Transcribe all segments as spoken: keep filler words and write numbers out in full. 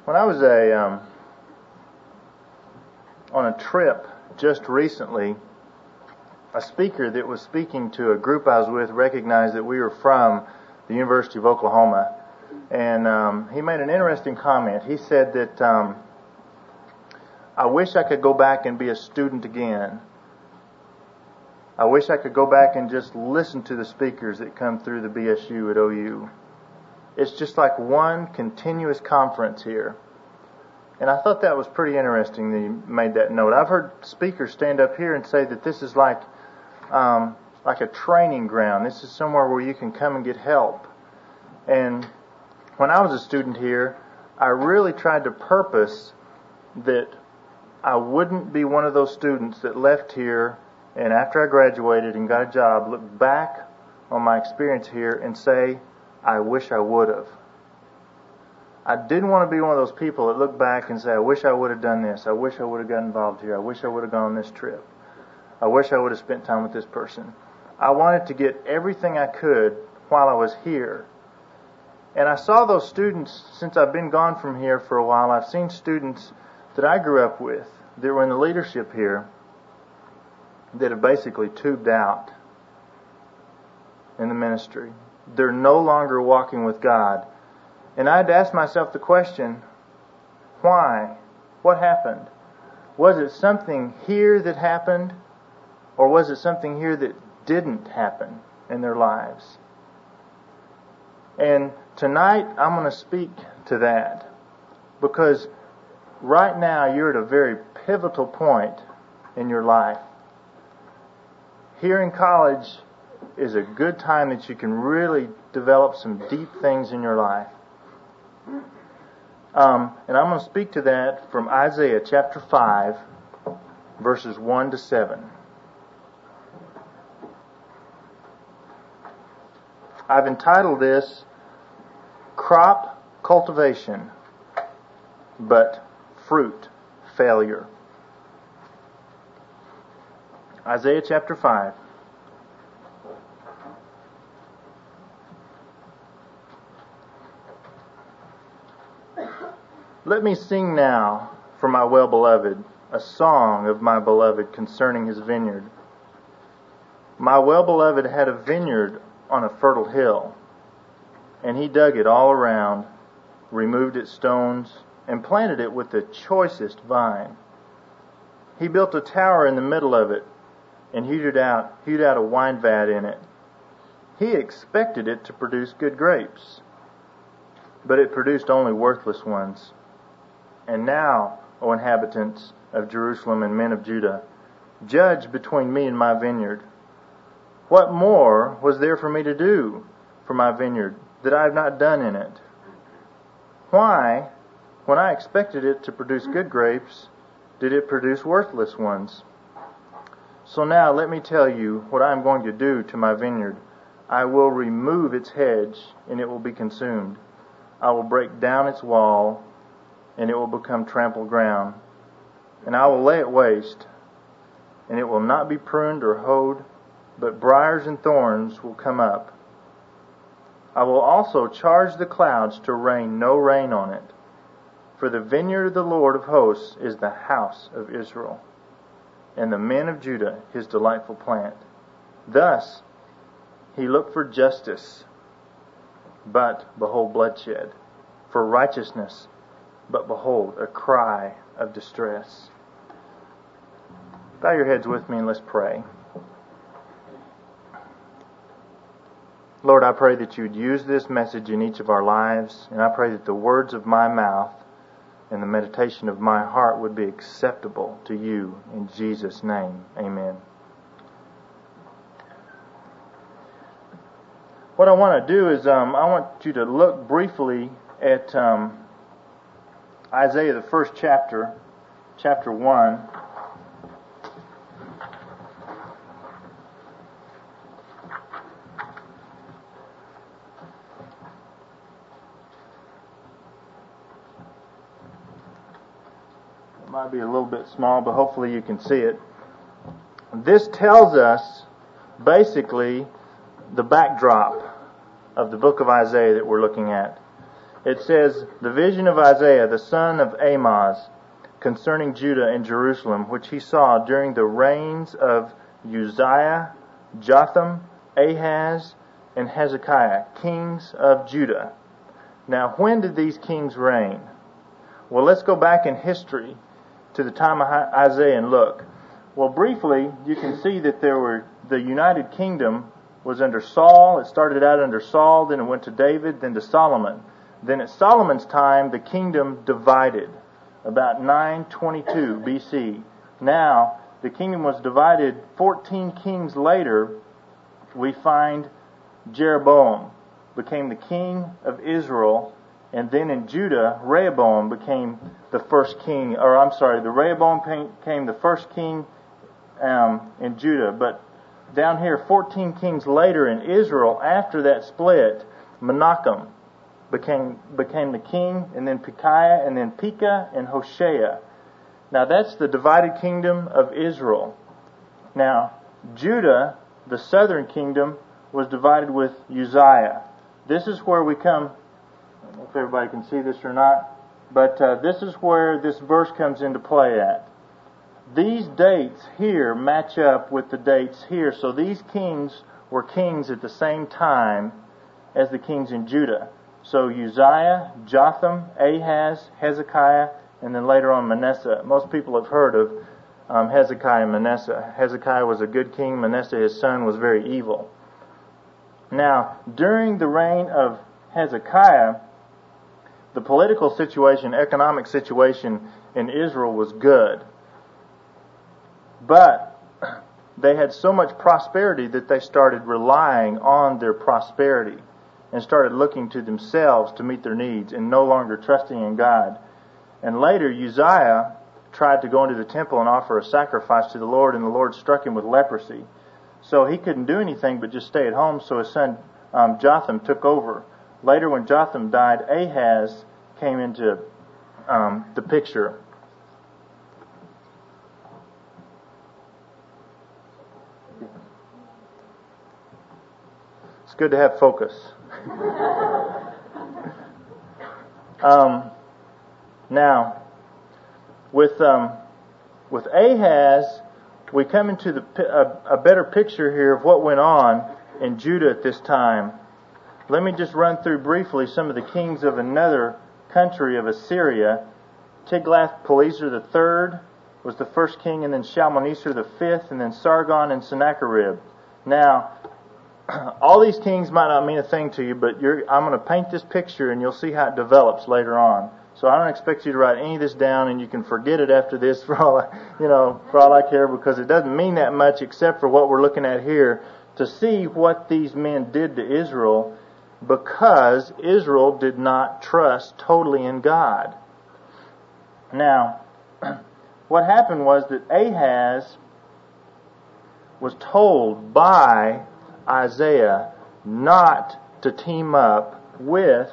When I was a um, on a trip just recently, a speaker that was speaking to a group I was with recognized that we were from the University of Oklahoma, and um, he made an interesting comment. He said that um, I wish I could go back and be a student again. I wish I could go back and just listen to the speakers that come through the B S U at O U. It's just like one continuous conference here. And I thought that was pretty interesting that he made that note. I've heard speakers stand up here and say that this is like um, like a training ground. This is somewhere where you can come and get help. And when I was a student here, I really tried to purpose that I wouldn't be one of those students that left here and after I graduated and got a job, look back on my experience here and say, I wish I would have. I didn't want to be one of those people that look back and say, I wish I would have done this. I wish I would have got involved here. I wish I would have gone on this trip. I wish I would have spent time with this person. I wanted to get everything I could while I was here. And I saw those students, since I've been gone from here for a while, I've seen students that I grew up with that were in the leadership here that have basically tubed out in the ministry. They're no longer walking with God. And I had to ask myself the question, why? What happened? Was it something here that happened, or was it something here that didn't happen in their lives? And tonight I'm going to speak to that, because right now you're at a very pivotal point in your life. Here in college is a good time that you can really develop some deep things in your life. Um, and I'm going to speak to that from Isaiah chapter five, verses one to seven. I've entitled this, Crop Cultivation, but Fruit Failure. Isaiah chapter five. Let me sing now for my well-beloved a song of my beloved concerning his vineyard. My well-beloved had a vineyard on a fertile hill, and he dug it all around, removed its stones, and planted it with the choicest vine. He built a tower in the middle of it, and hewed out, hewed out a wine vat in it. He expected it to produce good grapes, but it produced only worthless ones. And now, O inhabitants of Jerusalem and men of Judah, judge between me and my vineyard. What more was there for me to do for my vineyard that I have not done in it? Why, when I expected it to produce good grapes, did it produce worthless ones? So now let me tell you what I am going to do to my vineyard. I will remove its hedge, and it will be consumed. I will break down its wall, and it will become trampled ground. And I will lay it waste, and it will not be pruned or hoed, but briars and thorns will come up. I will also charge the clouds to rain no rain on it. For the vineyard of the Lord of hosts is the house of Israel, and the men of Judah his delightful plant. Thus he looked for justice, but behold bloodshed, for righteousness, but behold a cry of distress. Bow your heads with me and let's pray. Lord, I pray that you would use this message in each of our lives, and I pray that the words of my mouth and the meditation of my heart would be acceptable to you. In Jesus' name, amen. What I want to do is um, I want you to look briefly at um, Isaiah, the first chapter, chapter one. It might be a little bit small, but hopefully you can see it. This tells us basically the backdrop of the book of Isaiah that we're looking at. it says, the vision of Isaiah, the son of Amoz, concerning Judah and Jerusalem, which he saw during the reigns of Uzziah, Jotham, Ahaz, and Hezekiah, kings of Judah. Now, when did these kings reign? Well, let's go back in history to the time of Isaiah and look. Well, briefly, you can see that there were the United Kingdom was under Saul. It started out under Saul, then it went to David, then to Solomon. Then at Solomon's time, the kingdom divided, about nine twenty-two B C. Now, the kingdom was divided fourteen kings later. We find Jeroboam became the king of Israel, and then in Judah, Rehoboam became the first king, or I'm sorry, the Rehoboam became the first king um, in Judah. But down here, fourteen kings later in Israel, after that split, Menachem became became the king, and then Pekahiah, and then Pekah and Hoshea. Now that's the divided kingdom of Israel. Now, Judah, the southern kingdom, was divided with Uzziah. This is where we come, I don't know if everybody can see this or not, but uh, this is where this verse comes into play at. These dates here match up with the dates here. So these kings were kings at the same time as the kings in Judah. So Uzziah, Jotham, Ahaz, Hezekiah, and then later on Manasseh. Most people have heard of um, Hezekiah and Manasseh. Hezekiah was a good king. Manasseh, his son, was very evil. Now, during the reign of Hezekiah, the political situation, economic situation in Israel was good. But they had so much prosperity that they started relying on their prosperity and started looking to themselves to meet their needs and no longer trusting in God. And later, Uzziah tried to go into the temple and offer a sacrifice to the Lord, and the Lord struck him with leprosy. So he couldn't do anything but just stay at home, so his son um, Jotham took over. Later, when Jotham died, Ahaz came into um, the picture. It's good to have focus. um, now, with um, with Ahaz, we come into the a, a better picture here of what went on in Judah at this time. Let me just run through briefly some of the kings of another country of Assyria. Tiglath-Pileser the third was the first king, and then Shalmaneser the fifth, and then Sargon and Sennacherib. Now, all these kings might not mean a thing to you, but you're, I'm going to paint this picture, and you'll see how it develops later on. So I don't expect you to write any of this down, and you can forget it after this for all I, you know, for all I care, because it doesn't mean that much except for what we're looking at here to see what these men did to Israel, because Israel did not trust totally in God. Now, what happened was that Ahaz was told by Isaiah not to team up with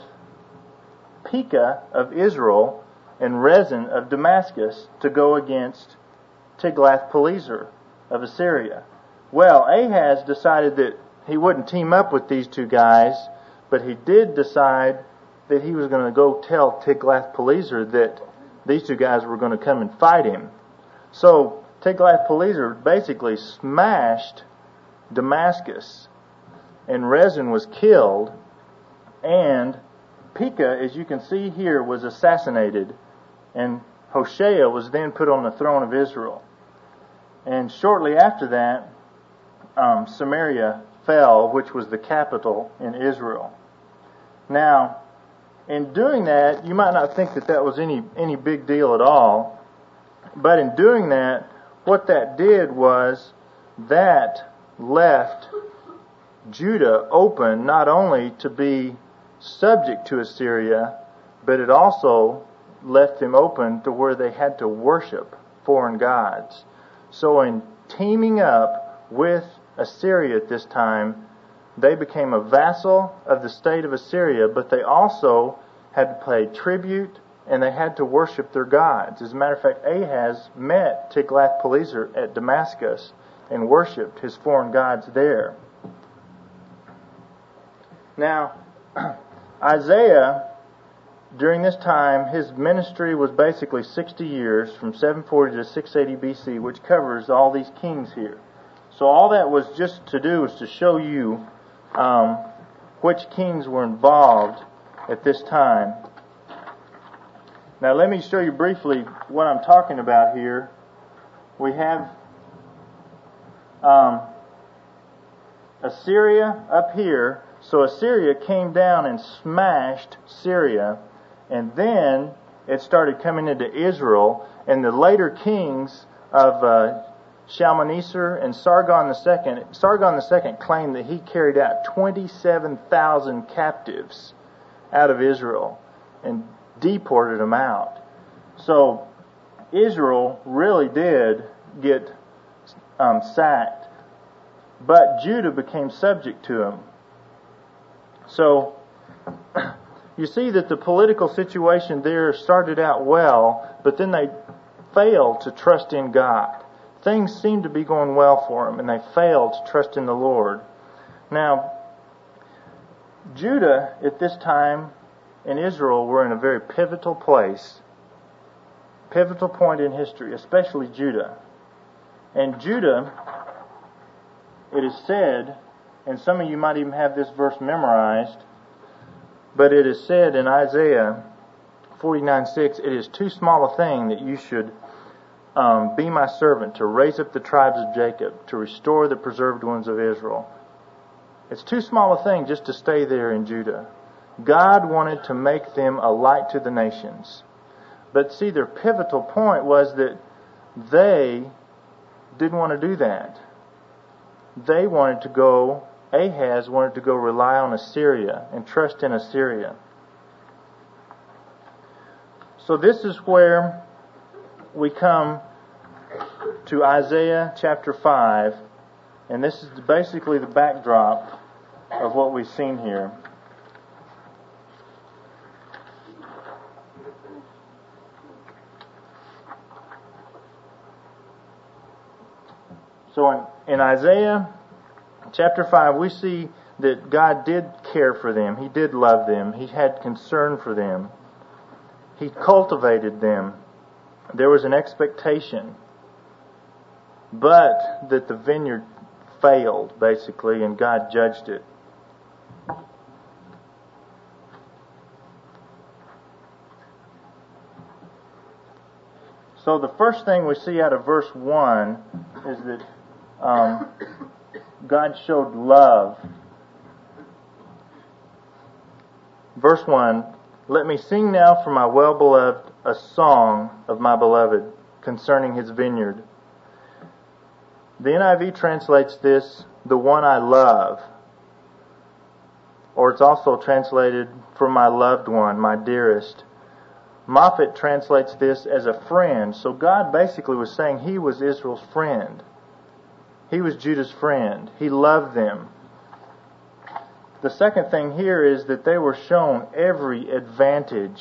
Pekah of Israel and Rezin of Damascus to go against Tiglath-Pileser of Assyria. Well, Ahaz decided that he wouldn't team up with these two guys, but he did decide that he was going to go tell Tiglath-Pileser that these two guys were going to come and fight him. So Tiglath-Pileser basically smashed Damascus, and Rezin was killed, and Pekah, as you can see here, was assassinated, and Hoshea was then put on the throne of Israel. And shortly after that, um, Samaria fell, which was the capital in Israel. Now, in doing that, you might not think that that was any any big deal at all, but in doing that, what that did was that left Judah open not only to be subject to Assyria, but it also left them open to where they had to worship foreign gods. So in teaming up with Assyria at this time, they became a vassal of the state of Assyria, but they also had to pay tribute and they had to worship their gods. As a matter of fact, Ahaz met Tiglath-Pileser at Damascus and worshipped his foreign gods there. Now, Isaiah during this time, his ministry was basically sixty years, from seven forty to six eighty B C, which covers all these kings here. So all that was just to do was to show you um, which kings were involved at this time. Now let me show you briefly what I'm talking about here. We have um, Assyria up here. So Assyria came down and smashed Syria, and then it started coming into Israel, and the later kings of uh, Shalmaneser and Sargon the Second, Sargon the Second claimed that he carried out twenty-seven thousand captives out of Israel and deported them out. So Israel really did get um, sacked, but Judah became subject to him. So you see that the political situation there started out well, but then they failed to trust in God. Things seemed to be going well for them, and they failed to trust in the Lord. Now, Judah at this time and Israel were in a very pivotal place, pivotal point in history, especially Judah. And Judah, it is said, and some of you might even have this verse memorized, but it is said in Isaiah forty-nine six, "It is too small a thing that you should um, be my servant, to raise up the tribes of Jacob, to restore the preserved ones of Israel." It's too small a thing just to stay there in Judah. God wanted to make them a light to the nations. But see, their pivotal point was that they didn't want to do that. They wanted to go, Ahaz wanted to go rely on Assyria and trust in Assyria. So this is where we come to Isaiah chapter five, and this is basically the backdrop of what we've seen here. So in, in Isaiah chapter five, we see that God did care for them. He did love them. He had concern for them. He cultivated them. There was an expectation. But that the vineyard failed, basically, and God judged it. So the first thing we see out of verse one is that um, God showed love. Verse one, "Let me sing now for my well-beloved a song of my beloved concerning his vineyard." The N I V translates this, "the one I love." Or it's also translated, "for my loved one, my dearest." Moffat translates this as a friend. So God basically was saying He was Israel's friend. He was Judah's friend. He loved them. The second thing here is that they were shown every advantage.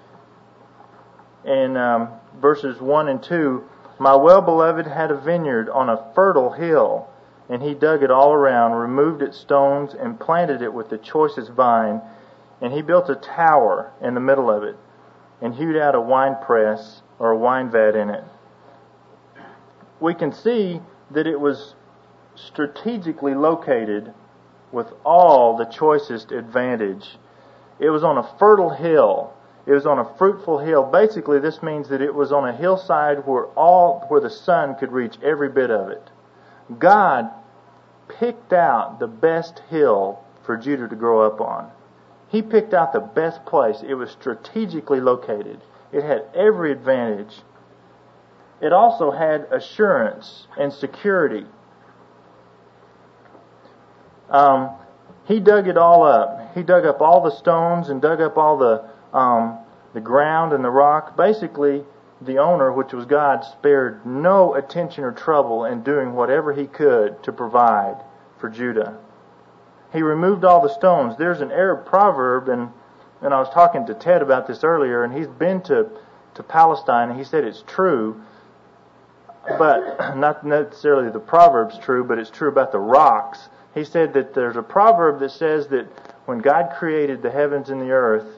In um, verses one and two, "My well-beloved had a vineyard on a fertile hill, and he dug it all around, removed its stones, and planted it with the choicest vine. And he built a tower in the middle of it, and hewed out a wine press or a wine vat in it." We can see that it was strategically located with all the choicest advantage. It was on a fertile hill. It was on a fruitful hill. Basically, this means that it was on a hillside where all where the sun could reach every bit of it. God picked out the best hill for Judah to grow up on. He picked out the best place. It was strategically located. It had every advantage. It also had assurance and security. Um, he dug it all up. He dug up all the stones and dug up all the um, the ground and the rock. Basically, the owner, which was God, spared no attention or trouble in doing whatever he could to provide for Judah. He removed all the stones. There's an Arab proverb, and, and I was talking to Ted about this earlier, and he's been to, to Palestine, and he said it's true, but not necessarily the proverb's true, but it's true about the rocks. He said that there's a proverb that says that when God created the heavens and the earth,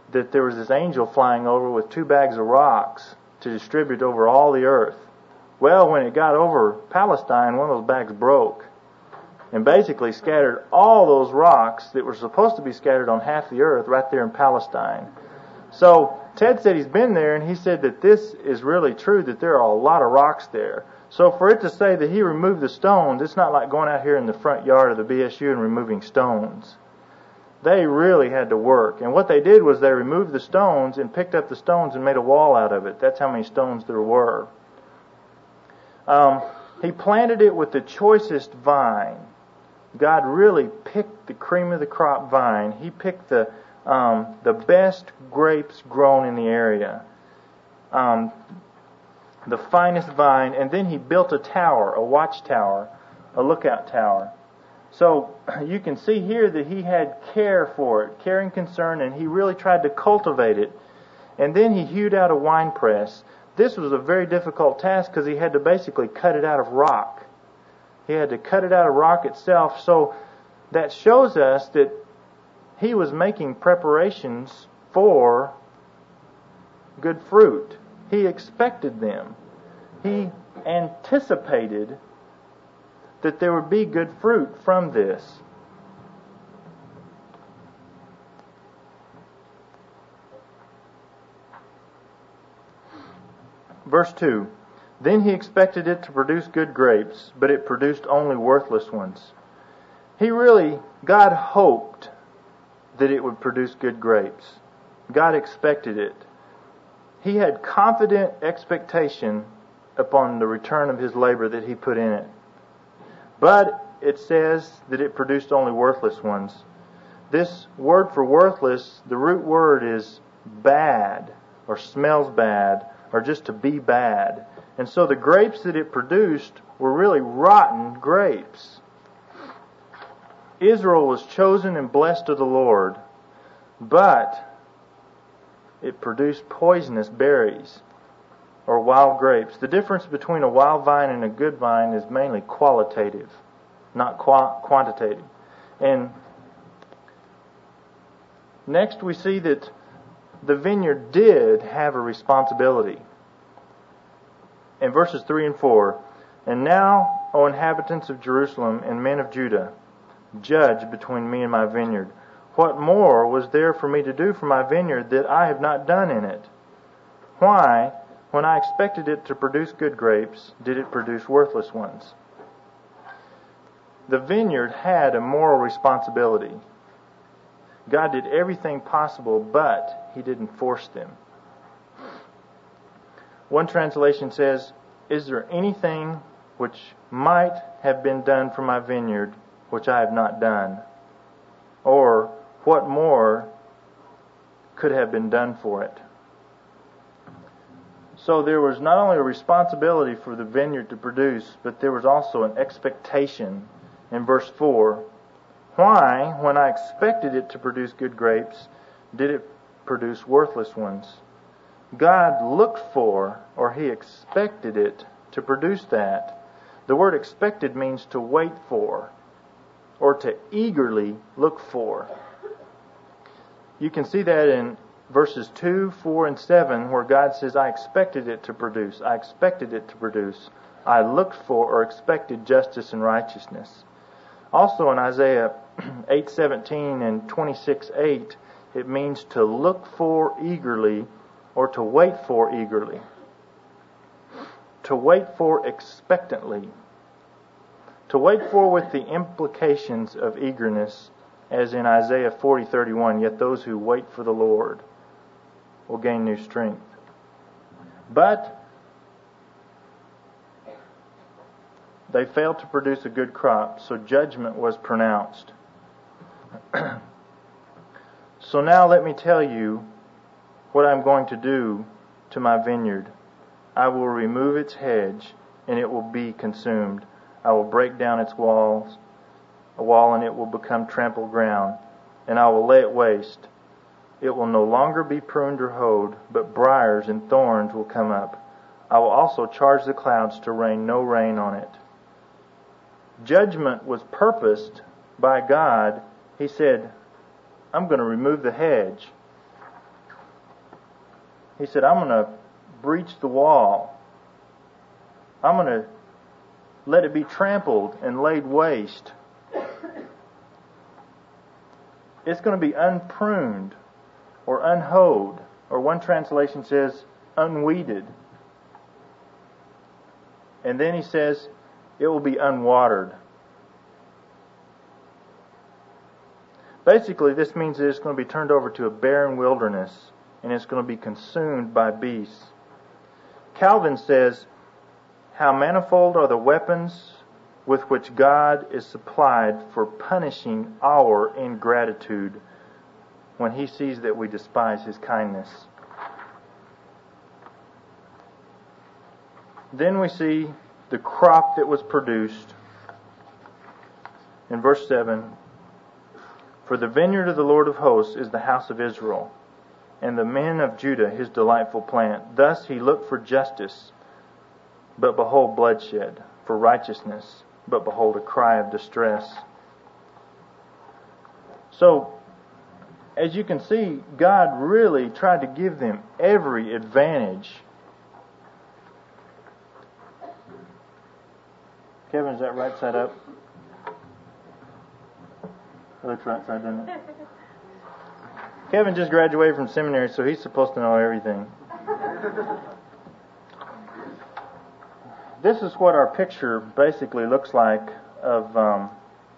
that there was this angel flying over with two bags of rocks to distribute over all the earth. Well, when it got over Palestine, one of those bags broke and basically scattered all those rocks that were supposed to be scattered on half the earth right there in Palestine. So Ted said he's been there, and he said that this is really true, that there are a lot of rocks there. So for it to say that he removed the stones, it's not like going out here in the front yard of the B S U and removing stones. They really had to work. And what they did was they removed the stones and picked up the stones and made a wall out of it. That's how many stones there were. Um, he planted it with the choicest vine. God really picked the cream of the crop vine. He picked the um, the best grapes grown in the area. Um, the finest vine. And then he built a tower, a watchtower, a lookout tower. So you can see here that he had care for it, care and concern, and he really tried to cultivate it. And then he hewed out a wine press. This was a very difficult task because he had to basically cut it out of rock. He had to cut it out of rock itself. So that shows us that he was making preparations for good fruit. He expected them. He anticipated that there would be good fruit from this. Verse two. Then he expected it to produce good grapes, but it produced only worthless ones. He really, God hoped that it would produce good grapes. God expected it. He had confident expectation upon the return of his labor that he put in it. But it says that it produced only worthless ones. This word for worthless, the root word is bad, or smells bad, or just to be bad. And so the grapes that it produced were really rotten grapes. Israel was chosen and blessed of the Lord, but it produced poisonous berries or wild grapes. The difference between a wild vine and a good vine is mainly qualitative, not qu- quantitative. And next we see that the vineyard did have a responsibility. In verses three and four, and now, O inhabitants of Jerusalem and men of Judah, judge between me and my vineyard. What more was there for me to do for my vineyard that I have not done in it? Why, when I expected it to produce good grapes, did it produce worthless ones? The vineyard had a moral responsibility. God did everything possible, but He didn't force them. One translation says, is there anything which might have been done for my vineyard which I have not done? Or what more could have been done for it? So there was not only a responsibility for the vineyard to produce, but there was also an expectation. In verse four, why, when I expected it to produce good grapes, did it produce worthless ones? God looked for, or He expected it to produce that. The word expected means to wait for, or to eagerly look for. You can see that in verses two, four, and seven, where God says, I expected it to produce. I expected it to produce. I looked for or expected justice and righteousness. Also in Isaiah eight seventeen and twenty-six eight, it means to look for eagerly or to wait for eagerly. To wait for expectantly. To wait for with the implications of eagerness, as in Isaiah forty thirty-one, yet those who wait for the Lord will gain new strength. But they failed to produce a good crop, so judgment was pronounced. So now let me tell you what I'm going to do to my vineyard. I will remove its hedge, and it will be consumed. I will break down its walls, a wall, and it will become trampled ground, and I will lay it waste. It will no longer be pruned or hoed, but briars and thorns will come up. I will also charge the clouds to rain no rain on it. Judgment was purposed by God. He said, I'm going to remove the hedge. He said, I'm going to breach the wall. I'm going to let it be trampled and laid waste. It's going to be unpruned or unhoed, or one translation says unweeded. And then he says it will be unwatered. Basically, this means that it's going to be turned over to a barren wilderness, and it's going to be consumed by beasts. Calvin says, how manifold are the weapons with which God is supplied for punishing our ingratitude when He sees that we despise His kindness. Then we see the crop that was produced. In verse seven, for the vineyard of the Lord of hosts is the house of Israel, and the men of Judah His delightful plant. Thus He looked for justice, but behold bloodshed, for righteousness, but behold a cry of distress. So, as you can see, God really tried to give them every advantage. Kevin, is that right side up? It looks right side, doesn't it? Kevin just graduated from seminary, so he's supposed to know everything. This is what our picture basically looks like of um,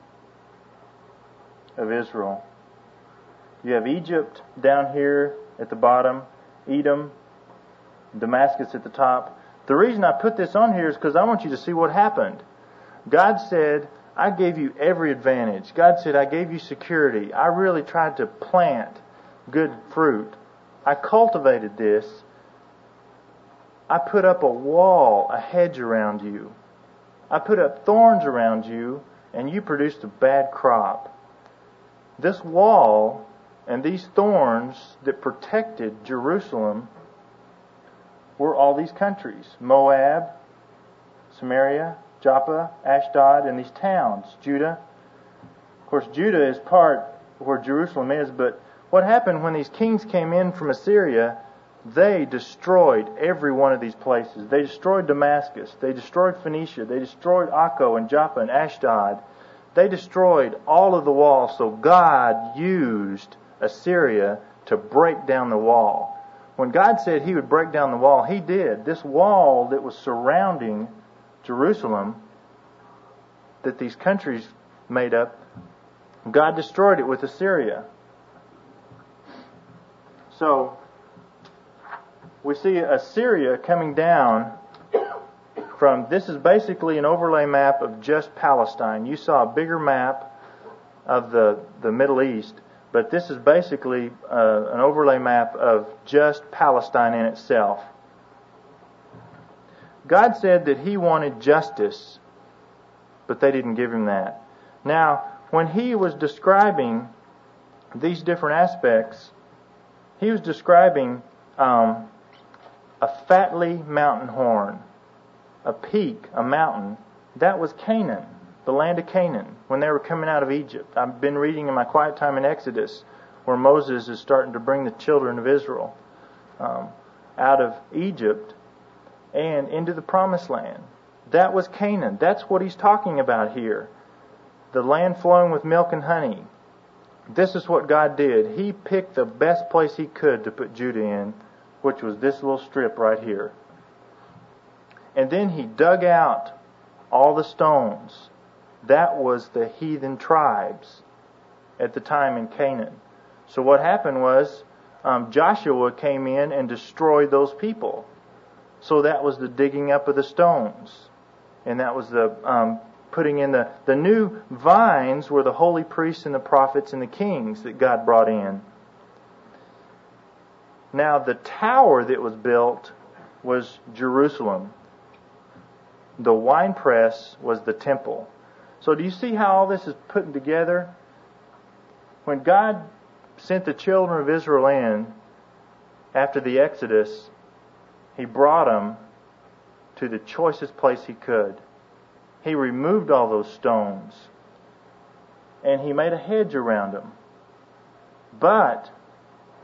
of Israel. You have Egypt down here at the bottom, Edom, Damascus at the top. The reason I put this on here is because I want you to see what happened. God said, I gave you every advantage. God said, I gave you security. I really tried to plant good fruit. I cultivated this. I put up a wall, a hedge around you. I put up thorns around you, and you produced a bad crop. This wall and these thorns that protected Jerusalem were all these countries. Moab, Samaria, Joppa, Ashdod, and these towns. Judah. Of course, Judah is part where Jerusalem is, but what happened when these kings came in from Assyria, they destroyed every one of these places. They destroyed Damascus. They destroyed Phoenicia. They destroyed Akko and Joppa and Ashdod. They destroyed all of the walls. So God used Assyria to break down the wall. When God said He would break down the wall, He did. This wall that was surrounding Jerusalem, that these countries made up, God destroyed it with Assyria. So, we see Assyria coming down from, this is basically an overlay map of just Palestine. You saw a bigger map of the, the Middle East, but this is basically uh, an overlay map of just Palestine in itself. God said that He wanted justice, but they didn't give Him that. Now, when He was describing these different aspects, He was describing um, a fatly mountain horn, a peak, a mountain. That was Canaan, the land of Canaan, when they were coming out of Egypt. I've been reading in my quiet time in Exodus, where Moses is starting to bring the children of Israel um, out of Egypt and into the promised land. That was Canaan. That's what He's talking about here. The land flowing with milk and honey. This is what God did. He picked the best place He could to put Judah in, which was this little strip right here. And then He dug out all the stones. That was the heathen tribes at the time in Canaan. So what happened was um, Joshua came in and destroyed those people. So that was the digging up of the stones. And that was the um, putting in the, the new vines were the holy priests and the prophets and the kings that God brought in. Now the tower that was built was Jerusalem. The winepress was the temple. So do you see how all this is put together? When God sent the children of Israel in after the Exodus, He brought them to the choicest place He could. He removed all those stones. And He made a hedge around them. But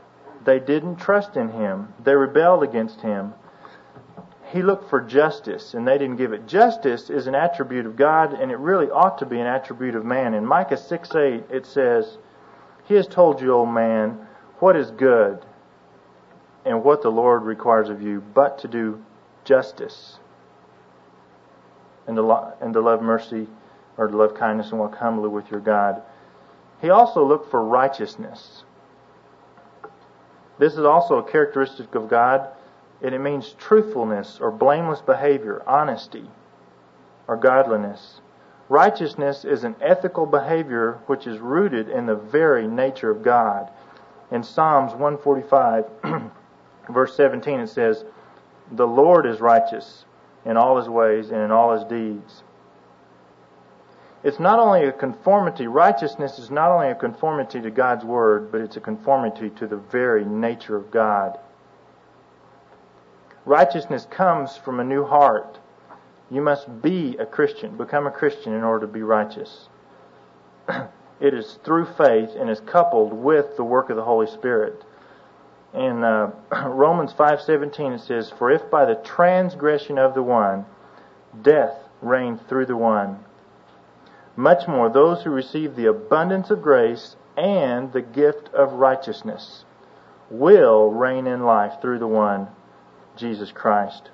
They didn't trust in Him. They rebelled against Him. He looked for justice, and they didn't give it. Justice is an attribute of God, and it really ought to be an attribute of man. In Micah six eight, it says, He has told you, O man, what is good, and what the Lord requires of you, but to do justice, and to, lo- and to love mercy, or to love kindness, and walk humbly with your God. He also looked for righteousness. This is also a characteristic of God, and it means truthfulness or blameless behavior, honesty or godliness. Righteousness is an ethical behavior which is rooted in the very nature of God. In Psalms one forty-five, verse seventeen, it says, The Lord is righteous in all His ways and in all His deeds. It's not only a conformity, righteousness is not only a conformity to God's Word, but it's a conformity to the very nature of God. Righteousness comes from a new heart. You must be a Christian, become a Christian in order to be righteous. It is through faith and is coupled with the work of the Holy Spirit. In uh, Romans five seventeen it says, For if by the transgression of the one, death reigned through the one, much more those who receive the abundance of grace and the gift of righteousness will reign in life through the one, Jesus Christ.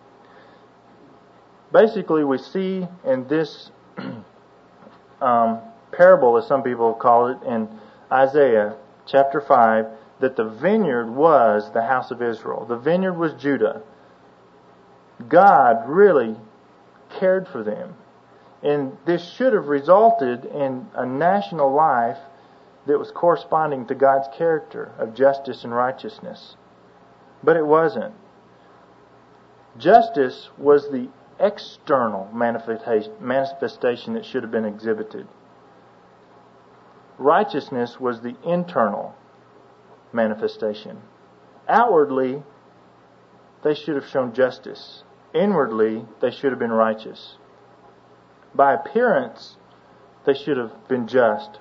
Basically, we see in this um, parable, as some people call it, in Isaiah chapter five, that the vineyard was the house of Israel. The vineyard was Judah. God really cared for them. And this should have resulted in a national life that was corresponding to God's character of justice and righteousness. But it wasn't. Justice was the external manifestation that should have been exhibited. Righteousness was the internal manifestation. Outwardly, they should have shown justice. Inwardly, they should have been righteous. By appearance, they should have been just.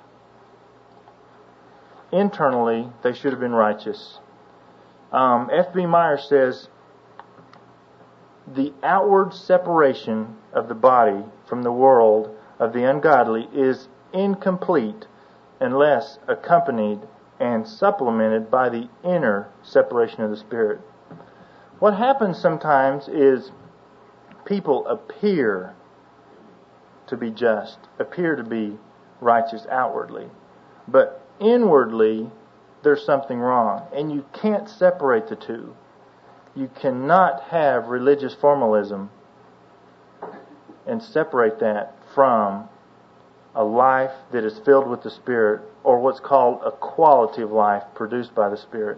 Internally, they should have been righteous. Um, F B Meyer says, the outward separation of the body from the world of the ungodly is incomplete unless accompanied and supplemented by the inner separation of the Spirit. What happens sometimes is people appear to be just, appear to be righteous outwardly, but inwardly there's something wrong, and you can't separate the two. You cannot have religious formalism and separate that from a life that is filled with the Spirit, or what's called a quality of life produced by the Spirit.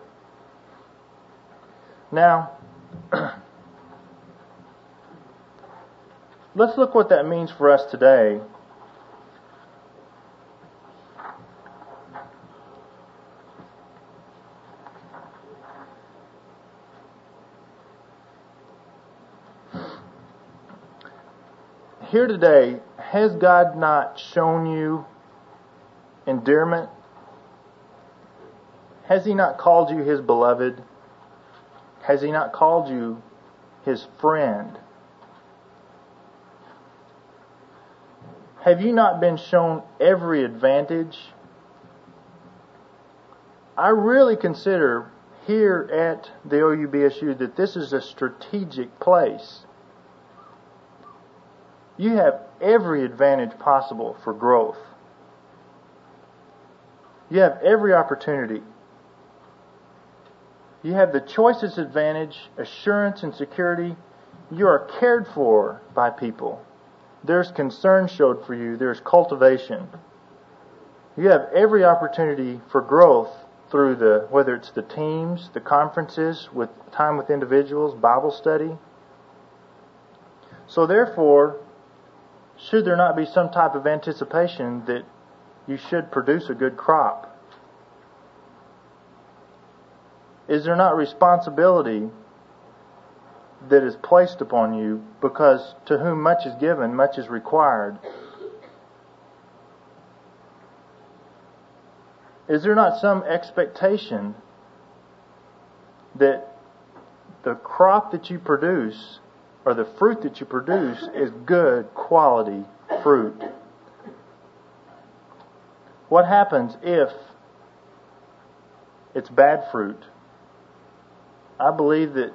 Now, let's look what that means for us today. Here today, has God not shown you endearment? Has He not called you His beloved? Has He not called you His friend? Have you not been shown every advantage? I really consider here at the O U B S U that this is a strategic place. You have every advantage possible for growth. You have every opportunity. You have the choicest advantage, assurance and security. You are cared for by people. There's concern showed for you. There's cultivation. You have every opportunity for growth through the, whether it's the teams, the conferences, with time with individuals, Bible study. So therefore, should there not be some type of anticipation that you should produce a good crop? Is there not responsibility that is placed upon you, because to whom much is given, much is required? Is there not some expectation that the crop that you produce, or the fruit that you produce, is good quality fruit. What happens if it's bad fruit? I believe that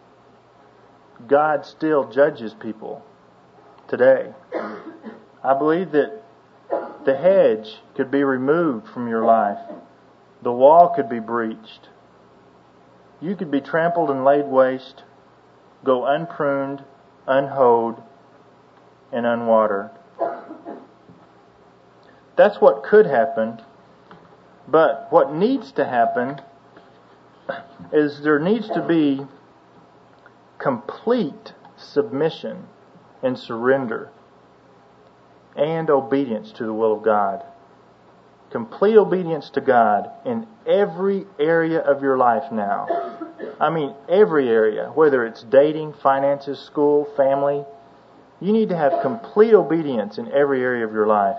God still judges people today. I believe that the hedge could be removed from your life. The wall could be breached. You could be trampled and laid waste, go unpruned, unhoed, and unwatered. That's what could happen. But what needs to happen is there needs to be complete submission and surrender and obedience to the will of God. Complete obedience to God in every area of your life now. I mean, every area, whether it's dating, finances, school, family. You need to have complete obedience in every area of your life.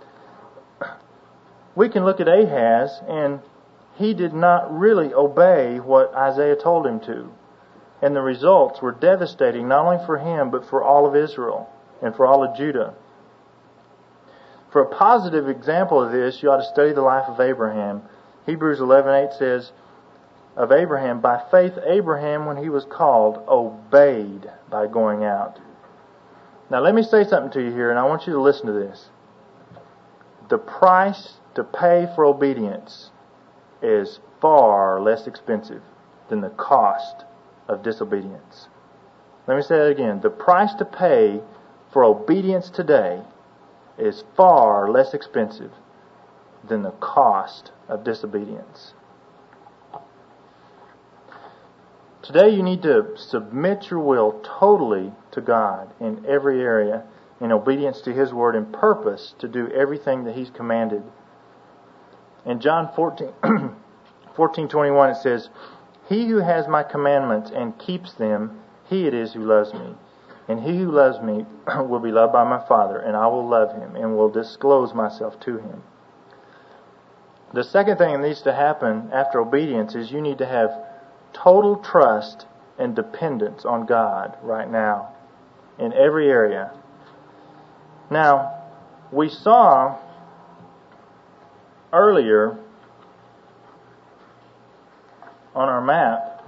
We can look at Ahaz, and he did not really obey what Isaiah told him to. And the results were devastating, not only for him, but for all of Israel and for all of Judah. For a positive example of this, you ought to study the life of Abraham. Hebrews eleven eight says of Abraham, by faith Abraham, when he was called, obeyed by going out. Now let me say something to you here, and I want you to listen to this. The price to pay for obedience is far less expensive than the cost of disobedience. Let me say that again. The price to pay for obedience today is far less expensive than the cost of disobedience. Today you need to submit your will totally to God in every area, in obedience to His Word and purpose to do everything that He's commanded. In John fourteen, fourteen twenty-one it says, he who has my commandments and keeps them, he it is who loves me. And he who loves me will be loved by my Father, and I will love him and will disclose myself to him. The second thing that needs to happen after obedience is you need to have total trust and dependence on God right now in every area. Now, we saw earlier on our map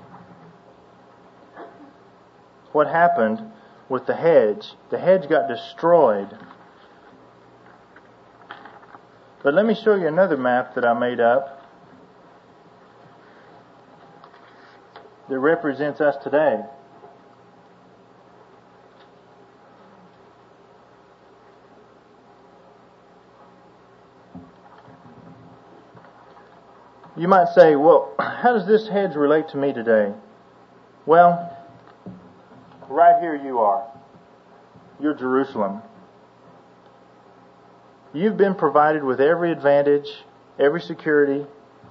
what happened with the hedge. The hedge got destroyed. But let me show you another map that I made up that represents us today. You might say, well, how does this hedge relate to me today? Well, right here you are. You're Jerusalem. You've been provided with every advantage, every security.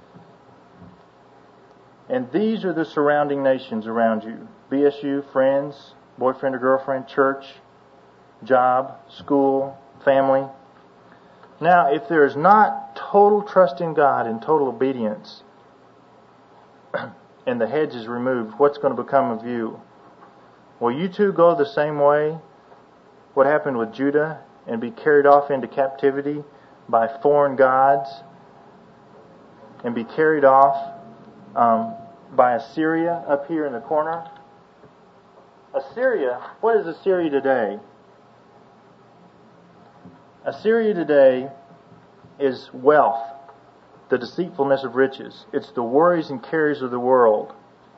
And these are the surrounding nations around you. B S U, friends, boyfriend or girlfriend, church, job, school, family. Now, if there is not total trust in God and total obedience, and the hedge is removed, what's going to become of you? Will you too go the same way? What happened with Judah, and be carried off into captivity by foreign gods, and be carried off um, by Assyria up here in the corner? Assyria, what is Assyria today? Assyria today is wealth, the deceitfulness of riches. It's the worries and cares of the world.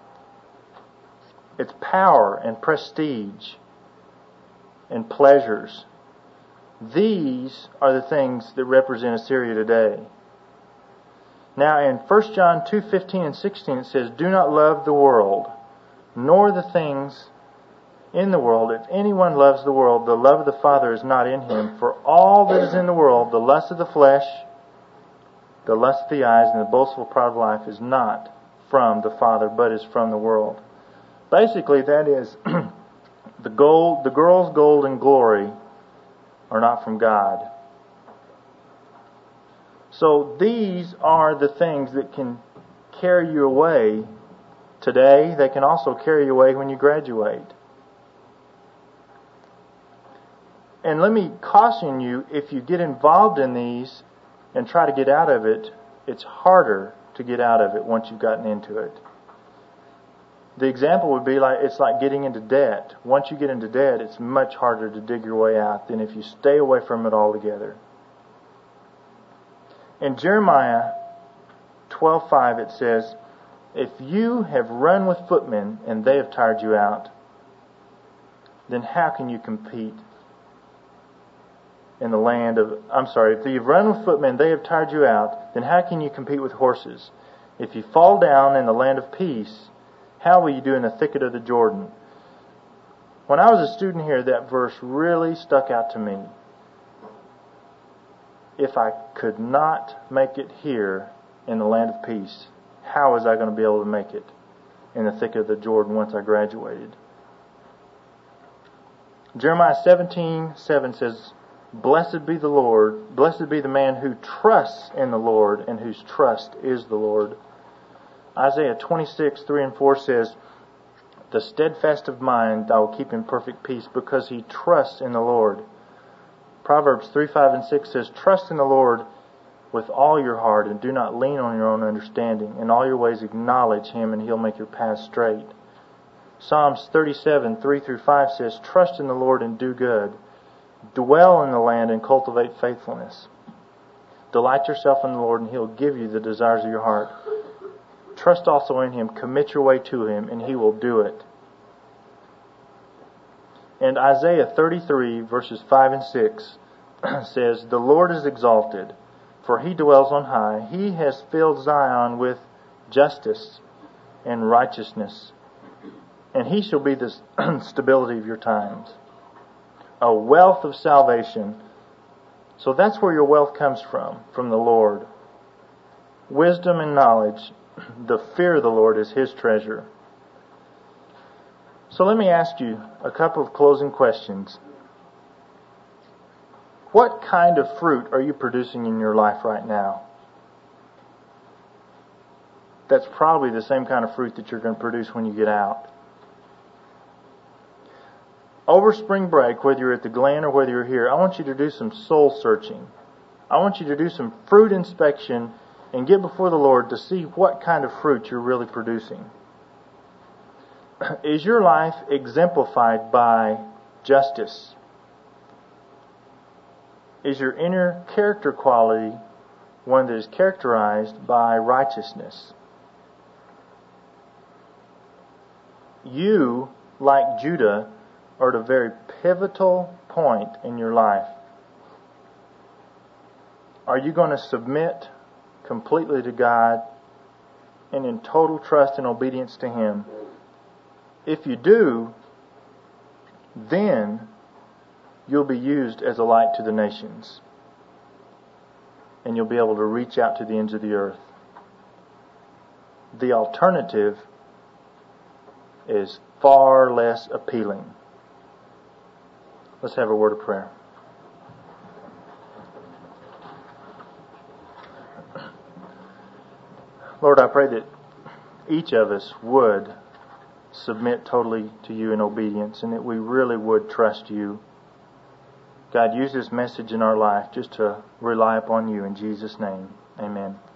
It's power and prestige and pleasures. These are the things that represent Assyria today. Now in First John two fifteen and sixteen it says, do not love the world, nor the things in the world. If anyone loves the world, the love of the Father is not in him. For all that is in the world, the lust of the flesh, the lust of the eyes, and the boastful pride of life is not from the Father, but is from the world. Basically, that is, the gold, the girl's gold and glory are not from God. So these are the things that can carry you away today, they can also carry you away when you graduate. And let me caution you, if you get involved in these and try to get out of it, it's harder to get out of it once you've gotten into it. The example would be like, it's like getting into debt. Once you get into debt, it's much harder to dig your way out than if you stay away from it altogether. In Jeremiah twelve five it says, if you have run with footmen and they have tired you out, then how can you compete in the land of... I'm sorry, if you've run with footmen, they have tired you out, then how can you compete with horses? If you fall down in the land of peace, how will you do in the thicket of the Jordan? When I was a student here, that verse really stuck out to me. If I could not make it here in the land of peace, how was I going to be able to make it in the thicket of the Jordan once I graduated? Jeremiah seventeen seven says, blessed be the Lord, blessed be the man who trusts in the Lord and whose trust is the Lord. Isaiah twenty-six three and four says, the steadfast of mind thou will keep in perfect peace because he trusts in the Lord. Proverbs three five and six says, trust in the Lord with all your heart and do not lean on your own understanding. In all your ways acknowledge Him and He'll make your path straight. Psalms thirty-seven three through five says, trust in the Lord and do good. Dwell in the land and cultivate faithfulness. Delight yourself in the Lord and He'll give you the desires of your heart. Trust also in Him. Commit your way to Him and He will do it. And Isaiah thirty-three verses five and six says, the Lord is exalted, for He dwells on high. He has filled Zion with justice and righteousness, and He shall be the stability of your times. A wealth of salvation. So that's where your wealth comes from, from the Lord. Wisdom and knowledge. The fear of the Lord is His treasure. So let me ask you a couple of closing questions. What kind of fruit are you producing in your life right now? That's probably the same kind of fruit that you're going to produce when you get out. Over spring break, whether you're at the Glen or whether you're here, I want you to do some soul searching. I want you to do some fruit inspection and get before the Lord to see what kind of fruit you're really producing. Is your life exemplified by justice? Is your inner character quality one that is characterized by righteousness? You, like Judah, are at a very pivotal point in your life. Are you going to submit completely to God and in total trust and obedience to Him? If you do, then you'll be used as a light to the nations. And you'll be able to reach out to the ends of the earth. The alternative is far less appealing. Let's have a word of prayer. Lord, I pray that each of us would submit totally to You in obedience and that we really would trust You. God, use this message in our life just to rely upon You. In Jesus' name, amen.